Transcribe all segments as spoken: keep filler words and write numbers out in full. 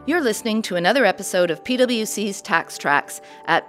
You're listening to another episode of P W C's Tax Tracks at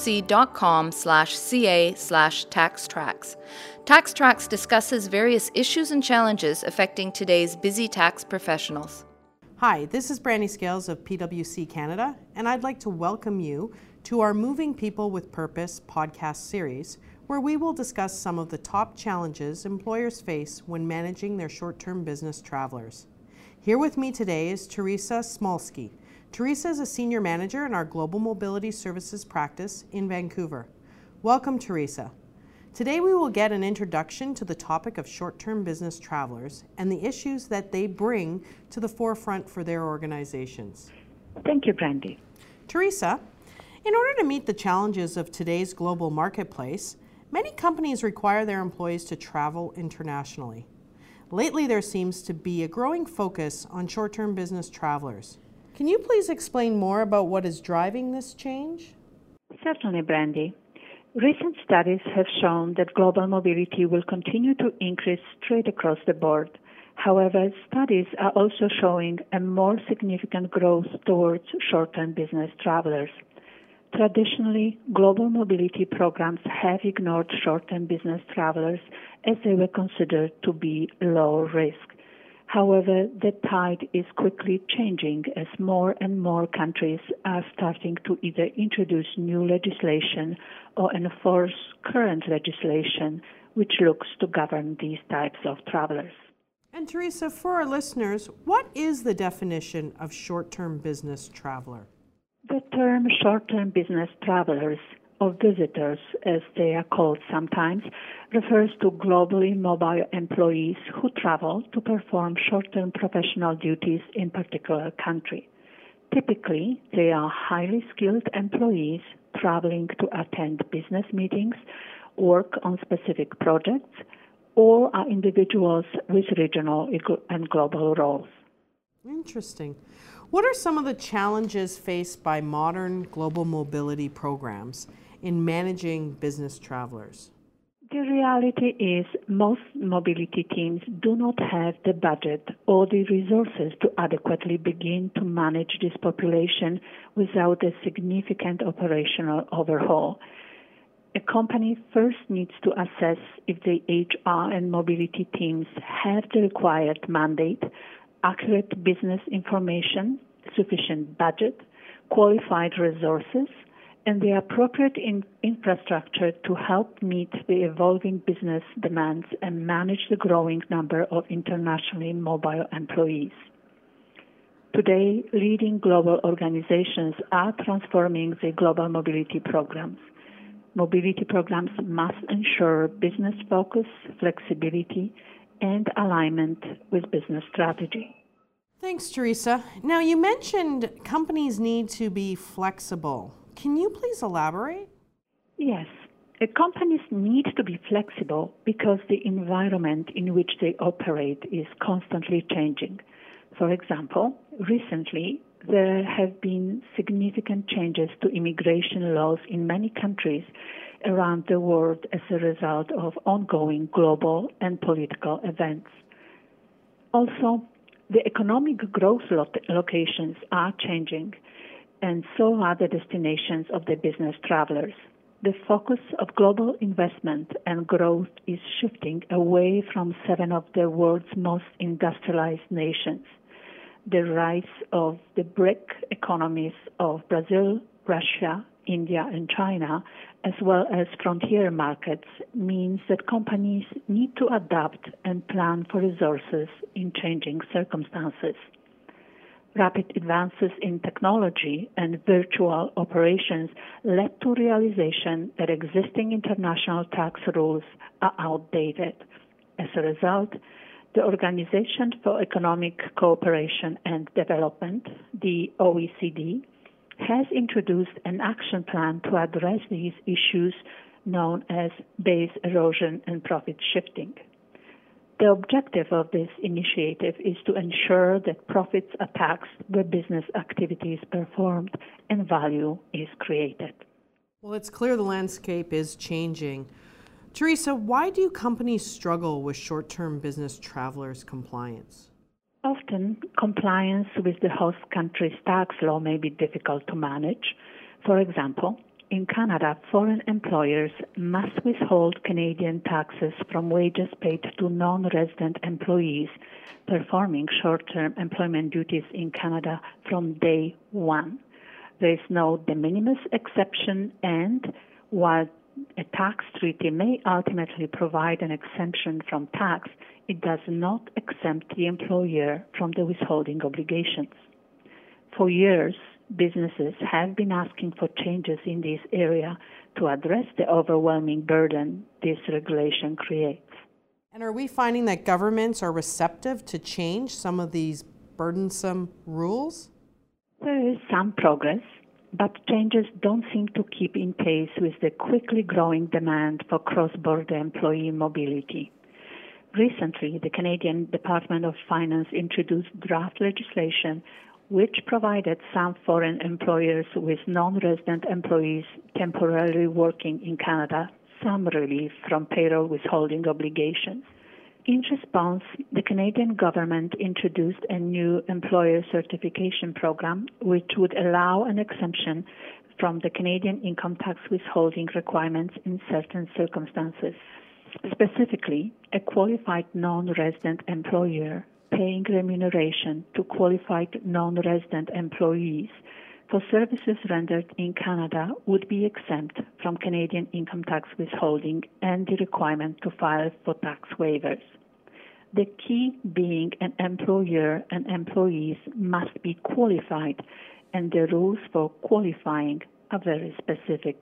pwc.com slash ca slash tax tracks. Tax Tracks discusses various issues and challenges affecting today's busy tax professionals. Hi, this is Brandy Scales of P W C Canada, and I'd like to welcome you to our Moving People with Purpose podcast series, where we will discuss some of the top challenges employers face when managing their short-term business travelers. Here with me today is Teresa Smolsky. Teresa is a senior manager in our Global Mobility Services practice in Vancouver. Welcome, Teresa. Today we will get an introduction to the topic of short-term business travelers and the issues that they bring to the forefront for their organizations. Thank you, Brandy. Teresa, in order to meet the challenges of today's global marketplace, many companies require their employees to travel internationally. Lately, there seems to be a growing focus on short-term business travelers. Can you please explain more about what is driving this change? Certainly, Brandy. Recent studies have shown that global mobility will continue to increase straight across the board. However, studies are also showing a more significant growth towards short-term business travelers. Traditionally, global mobility programs have ignored short-term business travelers as they were considered to be low risk. However, the tide is quickly changing as more and more countries are starting to either introduce new legislation or enforce current legislation which looks to govern these types of travelers. And Teresa, for our listeners, what is the definition of short-term business traveler? The term short-term business travelers, or visitors as they are called sometimes, refers to globally mobile employees who travel to perform short-term professional duties in a particular country. Typically, they are highly skilled employees traveling to attend business meetings, work on specific projects, or are individuals with regional and global roles. Interesting. What are some of the challenges faced by modern global mobility programs in managing business travelers? The reality is most mobility teams do not have the budget or the resources to adequately begin to manage this population without a significant operational overhaul. A company first needs to assess if the H R and mobility teams have the required mandate, accurate business information, sufficient budget, qualified resources, and the appropriate in- infrastructure to help meet the evolving business demands and manage the growing number of internationally mobile employees. Today, leading global organizations are transforming the global mobility programs. Mobility programs must ensure business focus, flexibility, and alignment with business strategy. Thanks, Teresa. Now, you mentioned companies need to be flexible. Can you please elaborate? Yes. Uh, companies need to be flexible because the environment in which they operate is constantly changing. For example, recently, there have been significant changes to immigration laws in many countries around the world as a result of ongoing global and political events. Also, the economic growth lo- locations are changing, and so are the destinations of the business travelers. The focus of global investment and growth is shifting away from seven of the world's most industrialized nations. The rise of the BRIC economies of Brazil, Russia, India, and China, as well as frontier markets, means that companies need to adapt and plan for resources in changing circumstances. Rapid advances in technology and virtual operations led to realization that existing international tax rules are outdated. As a result, the Organization for Economic Cooperation and Development, the O E C D, has introduced an action plan to address these issues known as base erosion and profit shifting. The objective of this initiative is to ensure that profits are taxed where business activity is performed and value is created. Well, it's clear the landscape is changing. Teresa, why do companies struggle with short-term business travelers' compliance? Often, compliance with the host country's tax law may be difficult to manage. For example, in Canada, foreign employers must withhold Canadian taxes from wages paid to non-resident employees performing short-term employment duties in Canada from day one. There is no de minimis exception, and while a tax treaty may ultimately provide an exemption from tax, it does not exempt the employer from the withholding obligations. For years, businesses have been asking for changes in this area to address the overwhelming burden this regulation creates. And are we finding that governments are receptive to change some of these burdensome rules? There is some progress, but changes don't seem to keep in pace with the quickly growing demand for cross-border employee mobility. Recently, the Canadian Department of Finance introduced draft legislation which provided some foreign employers with non-resident employees temporarily working in Canada some relief from payroll withholding obligations. In response, the Canadian government introduced a new employer certification program which would allow an exemption from the Canadian income tax withholding requirements in certain circumstances. Specifically, a qualified non-resident employer paying remuneration to qualified non-resident employees for services rendered in Canada would be exempt from Canadian income tax withholding and the requirement to file for tax waivers. The key being an employer and employees must be qualified, and the rules for qualifying are very specific.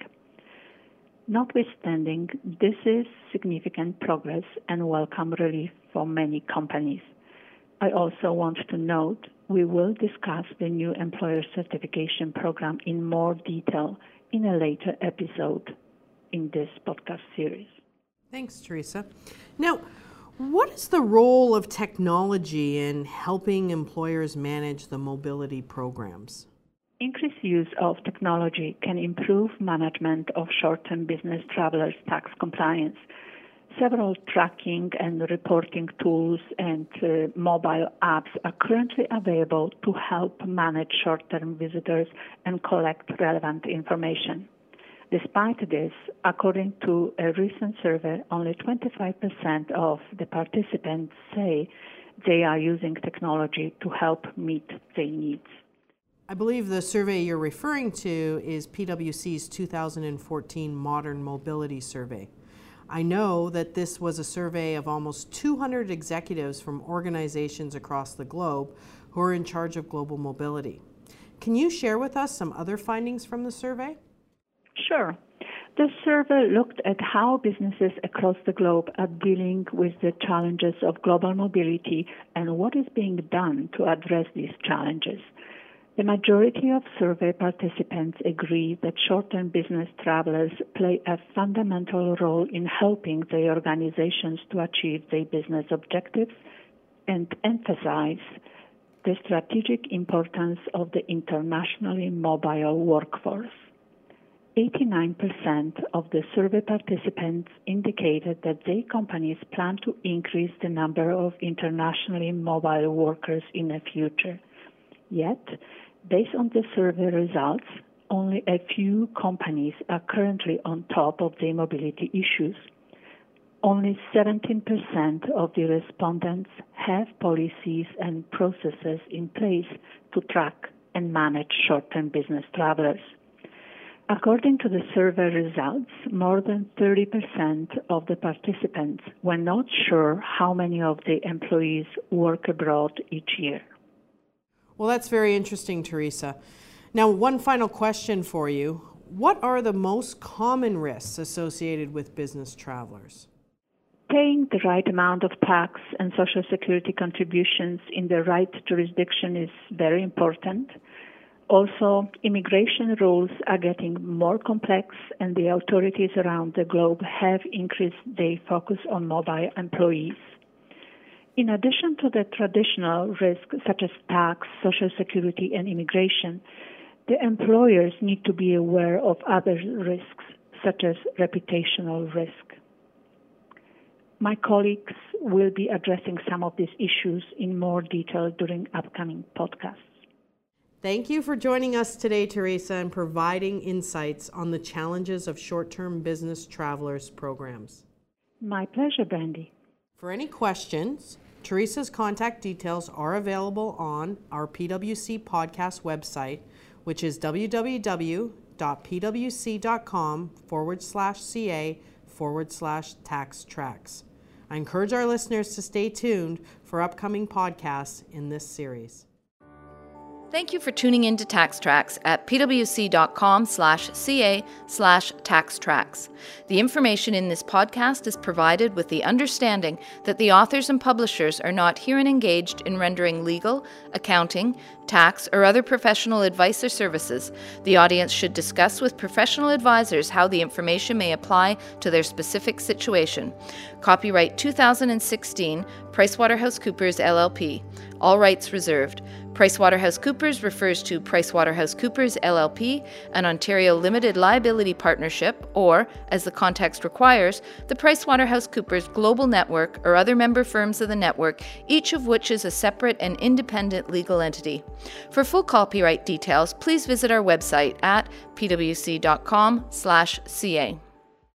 Notwithstanding, this is significant progress and welcome relief for many companies. I also want to note we will discuss the new employer certification program in more detail in a later episode in this podcast series. Thanks, Teresa. Now, what is the role of technology in helping employers manage the mobility programs? Increased use of technology can improve management of short-term business travelers' tax compliance. Several tracking and reporting tools and uh, mobile apps are currently available to help manage short-term visitors and collect relevant information. Despite this, according to a recent survey, only twenty-five percent of the participants say they are using technology to help meet their needs. I believe the survey you're referring to is P W C's two thousand fourteen Modern Mobility Survey. I know that this was a survey of almost two hundred executives from organizations across the globe who are in charge of global mobility. Can you share with us some other findings from the survey? Sure. The survey looked at how businesses across the globe are dealing with the challenges of global mobility and what is being done to address these challenges. The majority of survey participants agree that short-term business travelers play a fundamental role in helping their organizations to achieve their business objectives and emphasize the strategic importance of the internationally mobile workforce. eighty-nine percent of the survey participants indicated that their companies plan to increase the number of internationally mobile workers in the future. Yet, based on the survey results, only a few companies are currently on top of their mobility issues. Only seventeen percent of the respondents have policies and processes in place to track and manage short-term business travelers. According to the survey results, more than thirty percent of the participants were not sure how many of the employees work abroad each year. Well, that's very interesting, Teresa. Now, one final question for you. What are the most common risks associated with business travelers? Paying the right amount of tax and Social Security contributions in the right jurisdiction is very important. Also, immigration rules are getting more complex, and the authorities around the globe have increased their focus on mobile employees. In addition to the traditional risks such as tax, Social Security, and immigration, the employers need to be aware of other risks such as reputational risk. my colleagues will be addressing some of these issues in more detail during upcoming podcasts. Thank you for joining us today, Teresa, and providing insights on the challenges of short-term business travelers programs. My pleasure, Brandy. For any questions, Teresa's contact details are available on our P W C podcast website, which is www.pwc.com forward slash CA forward slash tax tracks. I encourage our listeners to stay tuned for upcoming podcasts in this series. Thank you for tuning in to Tax Tracks at pwc.com slash ca slash tax tracks. The information in this podcast is provided with the understanding that the authors and publishers are not herein engaged in rendering legal, accounting, tax, or other professional advice or services. The audience should discuss with professional advisors how the information may apply to their specific situation. Copyright two thousand sixteen, PricewaterhouseCoopers L L P. All rights reserved. PricewaterhouseCoopers refers to PricewaterhouseCoopers L L P, an Ontario Limited Liability Partnership, or, as the context requires, the PricewaterhouseCoopers Global Network or other member firms of the network, each of which is a separate and independent legal entity. For full copyright details, please visit our website at pwc.com slash ca.